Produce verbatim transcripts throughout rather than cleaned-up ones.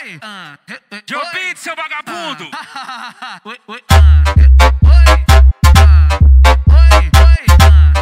oi, ah, Joe Beat, seu vagabundo. oi, oi, ah, oi, ah, oi, oi, ah,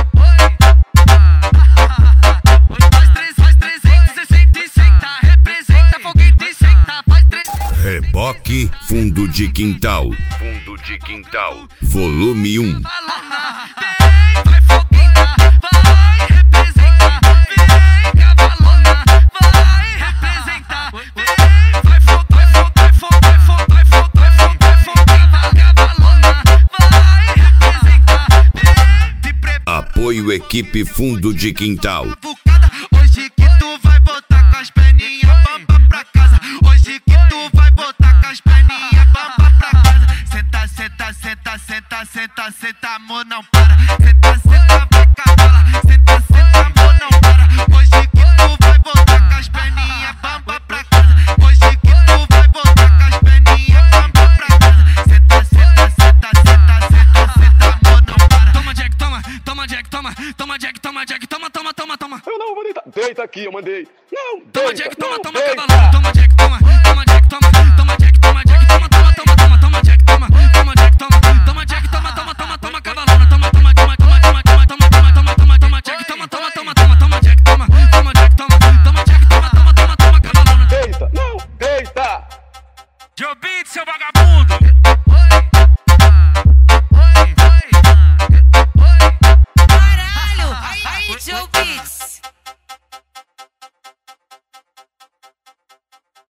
oi, ah, faz três, faz trezentos e sessenta e senta, representa foguete e senta, faz três. Reboque Fundo de Quintal. Fundo de Quintal. Volume um. Vem, vai fogueta, vai representar. Vem, cavalona, vai representar. Vem, vai fogo, vai fogo, vai fogo, vai fogo, vai fogo, vai fogo, vai fogo, cavalona, vai representar. Vem, te prepara. Apoio Equipe Fundo de Quintal. Hoje que tu vai botar com as perninhas bamba pra casa. Hoje que tu vai botar com as perninhas bamba pra casa. Senta, senta, senta, senta, senta, senta, amor não para. Senta, senta, vai cavalo. Senta, senta, amor não para. Hoje que tu vai botar com as perninhas bamba pra casa. Hoje que tu vai botar com as perninhas bamba pra casa. Senta, senta, senta, senta, senta, senta, amor não para. Toma Jack, toma, toma Jack, toma, toma Jack, toma Jack, toma, toma, toma, toma. Eu não vou deitar. Deita aqui, eu mandei. Não, Toma deita, Jack, toma, não, toma, deita. cavalão. Toma Jack, toma, toma Jack, toma, toma Jack, toma Jack, toma, toma, toma, toma, toma Jack, toma, toma Jack, toma, toma Jack, toma, toma, toma, toma, cavalona, toma, toma, toma, toma, toma, toma, toma, toma, toma, toma, toma Jack, toma, toma, toma, toma, toma Jack, toma, toma Jack, toma, toma Jack, toma, toma, toma, toma, cavalona. Deita, não, deita. Joe Beat, seu vagabundo.